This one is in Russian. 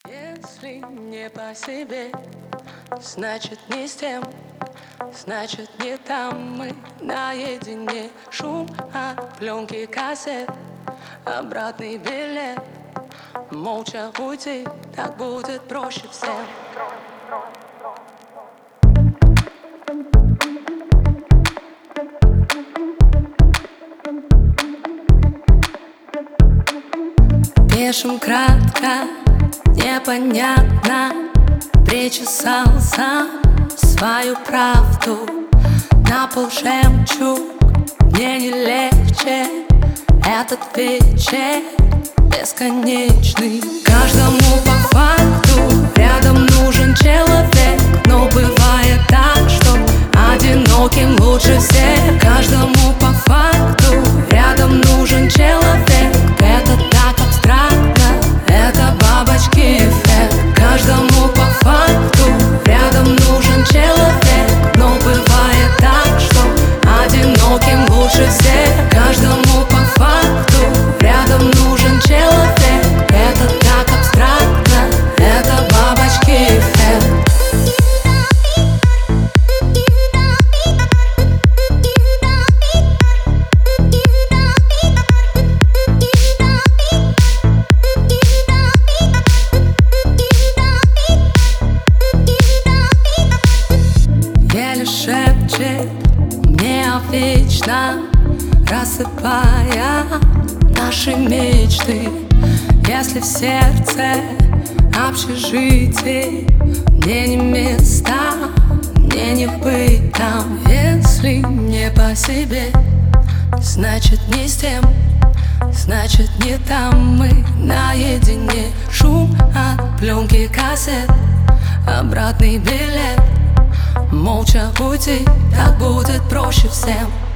Если не по себе, значит не с тем, значит не там мы наедине. Шум от пленки кассет, обратный билет. Молча уйти, так будет проще всем. Пишем кратко, непонятно. Причесал сам свою правду. На пол жемчуг, мне не легче. Этот вечер бесконечный. Каждому по факту рядом нужен человек. Но бывает так, что одиноким лучше всех. Каждому по факту рядом нужен человек. Это так абстрактно, это бабочки эффект. Каждому по факту рядом нужен человек. Но бывает так, что одиноким лучше всех. Каждому по факту рядом нужен человек. Это так абстрактно, это бабочки эффект. Еле шепчет мне вечно, рассыпая наши мечты. Если в сердце общежитие, мне не места, мне не быть там. Если не по себе, значит не с тем, значит не там мы наедине. Шум от пленки кассет, обратный билет. Молча уйти, так будет проще всем.